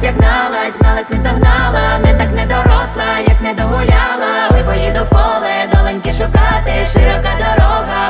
як гналась, гналась, не здогнала. Не так не доросла, як не догуляла. Ой, поїду в поле, доленьки шукати, широка дорога.